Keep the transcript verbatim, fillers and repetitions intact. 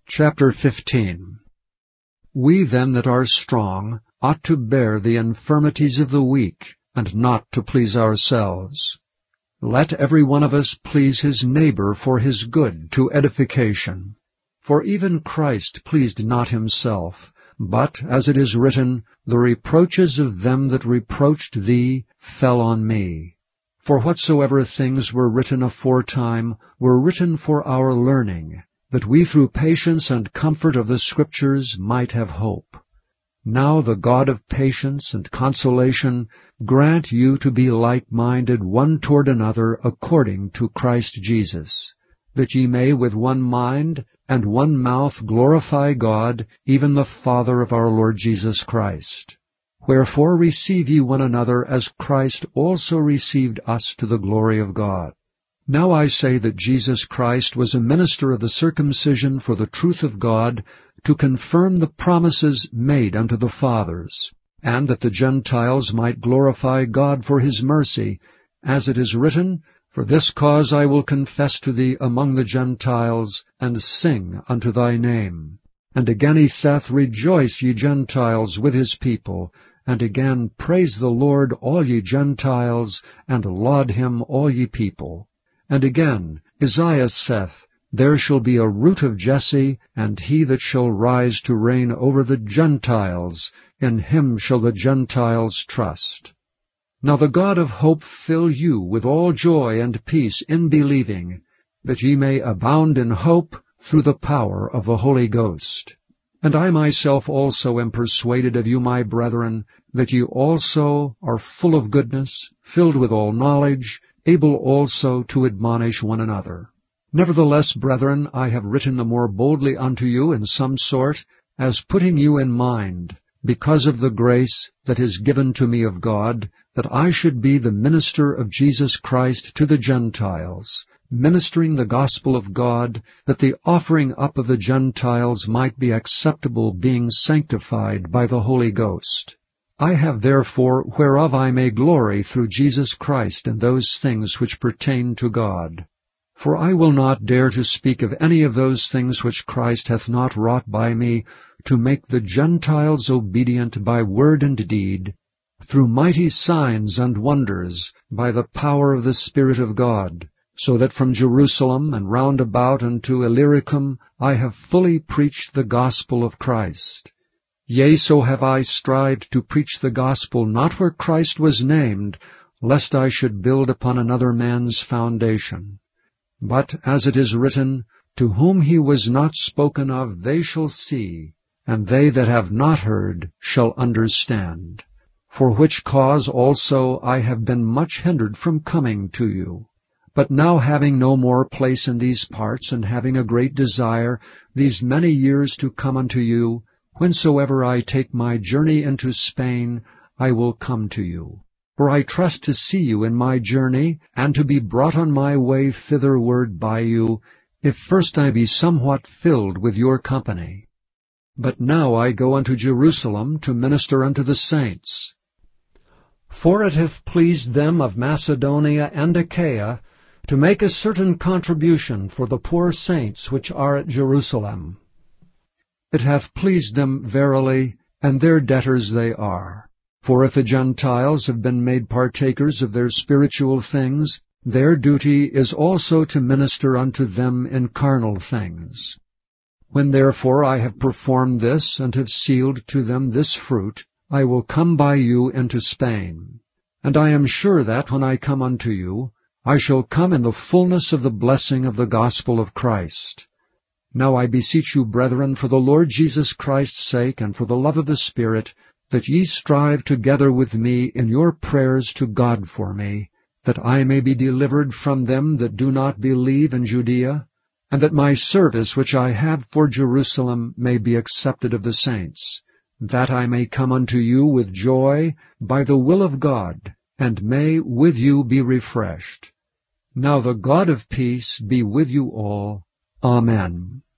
Chapter fifteen. We then that are strong ought to bear the infirmities of the weak, and not to please ourselves. Let every one of us please his neighbor for his good to edification. For even Christ pleased not himself, but, as it is written, The reproaches of them that reproached thee fell on me. For whatsoever things were written aforetime were written for our learning, that we through patience and comfort of the Scriptures might have hope. Now the God of patience and consolation grant you to be like-minded one toward another according to Christ Jesus, that ye may with one mind and one mouth glorify God, even the Father of our Lord Jesus Christ. Wherefore receive ye one another as Christ also received us to the glory of God. Now I say that Jesus Christ was a minister of the circumcision for the truth of God, to confirm the promises made unto the fathers, and that the Gentiles might glorify God for his mercy, as it is written, For this cause I will confess to thee among the Gentiles, and sing unto thy name. And again he saith, Rejoice, ye Gentiles, with his people, and again praise the Lord, all ye Gentiles, and laud him, all ye people. And again Isaiah saith, There shall be a root of Jesse, and he that shall rise to reign over the Gentiles, in him shall the Gentiles trust. Now the God of hope fill you with all joy and peace in believing, that ye may abound in hope through the power of the Holy Ghost. And I myself also am persuaded of you, my brethren, that ye also are full of goodness, filled with all knowledge, able also to admonish one another. Nevertheless, brethren, I have written the more boldly unto you in some sort, as putting you in mind, because of the grace that is given to me of God, that I should be the minister of Jesus Christ to the Gentiles, ministering the gospel of God, that the offering up of the Gentiles might be acceptable, being sanctified by the Holy Ghost. I have therefore whereof I may glory through Jesus Christ in those things which pertain to God. For I will not dare to speak of any of those things which Christ hath not wrought by me, to make the Gentiles obedient by word and deed, through mighty signs and wonders, by the power of the Spirit of God, so that from Jerusalem and round about unto Illyricum I have fully preached the gospel of Christ. Yea, so have I strived to preach the gospel not where Christ was named, lest I should build upon another man's foundation. But, as it is written, To whom he was not spoken of they shall see, and they that have not heard shall understand. For which cause also I have been much hindered from coming to you. But now having no more place in these parts, and having a great desire these many years to come unto you, whensoever I take my journey into Spain, I will come to you. For I trust to see you in my journey, and to be brought on my way thitherward by you, if first I be somewhat filled with your company. But now I go unto Jerusalem to minister unto the saints. For it hath pleased them of Macedonia and Achaia to make a certain contribution for the poor saints which are at Jerusalem. It hath pleased them verily, and their debtors they are. For if the Gentiles have been made partakers of their spiritual things, their duty is also to minister unto them in carnal things. When therefore I have performed this, and have sealed to them this fruit, I will come by you into Spain. And I am sure that, when I come unto you, I shall come in the fullness of the blessing of the gospel of Christ. Now I beseech you, brethren, for the Lord Jesus Christ's sake, and for the love of the Spirit, that ye strive together with me in your prayers to God for me, that I may be delivered from them that do not believe in Judea, and that my service which I have for Jerusalem may be accepted of the saints, that I may come unto you with joy by the will of God, and may with you be refreshed. Now the God of peace be with you all. Amen.